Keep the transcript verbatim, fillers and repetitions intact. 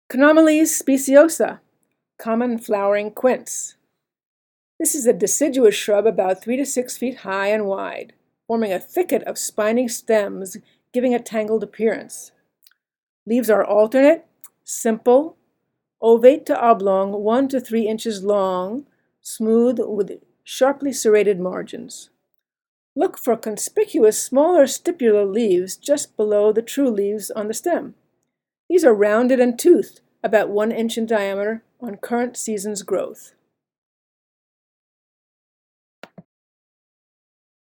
Canomeles speciosa, common flowering quince. This is a deciduous shrub about three to six feet high and wide, forming a thicket of spiny stems, giving a tangled appearance. Leaves are alternate, simple, ovate to oblong, one to three inches long, smooth with sharply serrated margins. Look for conspicuous smaller stipular leaves just below the true leaves on the stem. These are rounded and toothed, about one inch in diameter, on current season's growth.